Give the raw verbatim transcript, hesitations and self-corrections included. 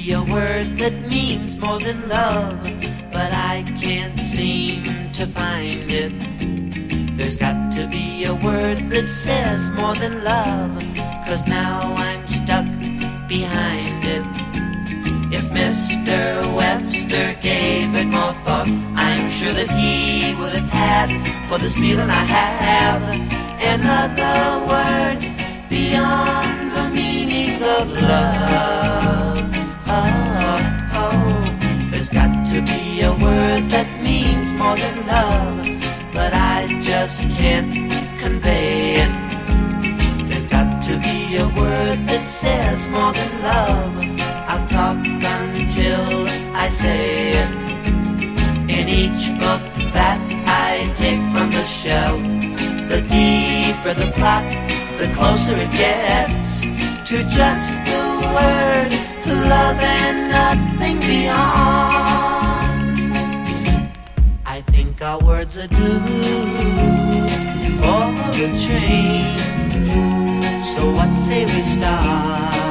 be a word that means more than love, but I can't seem to find it. There's got to be a word that says more than love, 'cause now I'm stuck behind it. If Mister Webster gave it more thought, I'm sure that he would have had for this feeling I have another word beyond the meaning of love. Oh, oh, there's got to be a word that means more than love, but I just can't convey it. There's got to be a word that says more than love. I'll talk until I say it. In each book that I take from the shelf, the deeper the plot, the closer it gets to just the word love and nothing beyond. I think our words are due for a change, so what say we start?